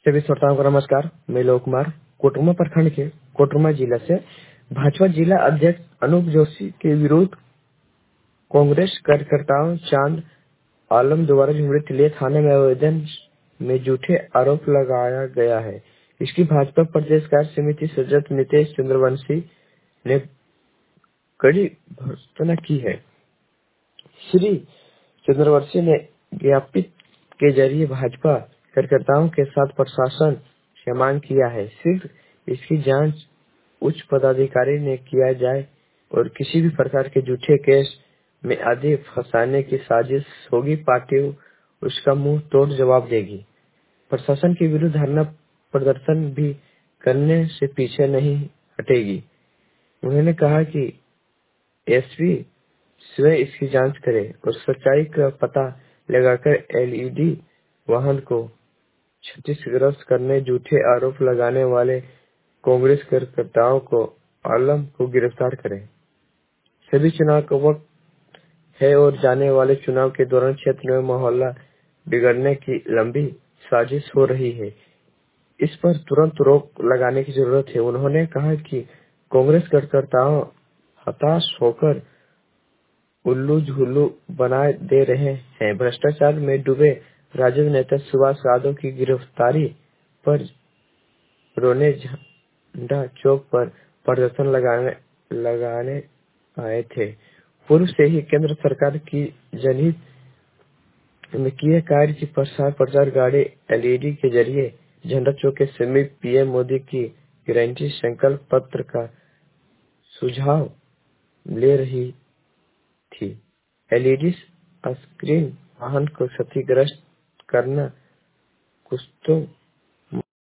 सभी श्रोताओं को नमस्कार। मैं लोक कुमार कोटरमा प्रखंड के कोटरमा जिला से भाजपा जिला अध्यक्ष अनूप जोशी के विरुद्ध कांग्रेस कार्यकर्ताओं चांद आलम द्वारा झुमरी तिलिया थाने में आवेदन में झूठे आरोप लगाया गया है। इसकी भाजपा प्रदेश कार्य समिति सदस्य नितेश चंद्रवंशी ने कड़ी भर्त्सना की है। श्री चंद्रवंशी ने ज्ञापित के जरिए भाजपा कार्यकर्ताओं के साथ प्रशासन से मांग किया है सिर्फ इसकी जांच उच्च पदाधिकारी ने किया जाए और किसी भी प्रकार के झूठे केस में आदि फंसाने की साजिश होगी पार्टी उसका मुंह तोड़ जवाब देगी। प्रशासन के विरुद्ध धरना प्रदर्शन भी करने से पीछे नहीं हटेगी। उन्होंने कहा कि एसपी स्वयं इसकी जांच करे और सच्चाई का पता लगाकर एलईडी वाहन को क्षतिग्रस्त करने झूठे आरोप लगाने वाले कांग्रेस कार्यकर्ताओं को आलम को गिरफ्तार करें। सभी चुनाव का वक्त है और जाने वाले चुनाव के दौरान क्षेत्र में माहौल बिगड़ने की लंबी साजिश हो रही है। इस पर तुरंत रोक लगाने की जरूरत है। उन्होंने कहा कि कांग्रेस कार्यकर्ताओं हताश होकर उल्लू झुल्लू बना दे रहे हैं। भ्रष्टाचार में डूबे राजद नेता सुभाष यादव की गिरफ्तारी पर रोने झंडा चौक पर प्रदर्शन लगाने आए थे। पूर्व से ही केंद्र सरकार की जनहित में किए कार्य की प्रचार गाड़ी एलईडी के जरिए झंडा चौक के समीप पीएम मोदी की गारंटी संकल्प पत्र का सुझाव ले रही थी। एलईडी स्क्रीन वाहन को क्षतिग्रस्त करना कुछ तो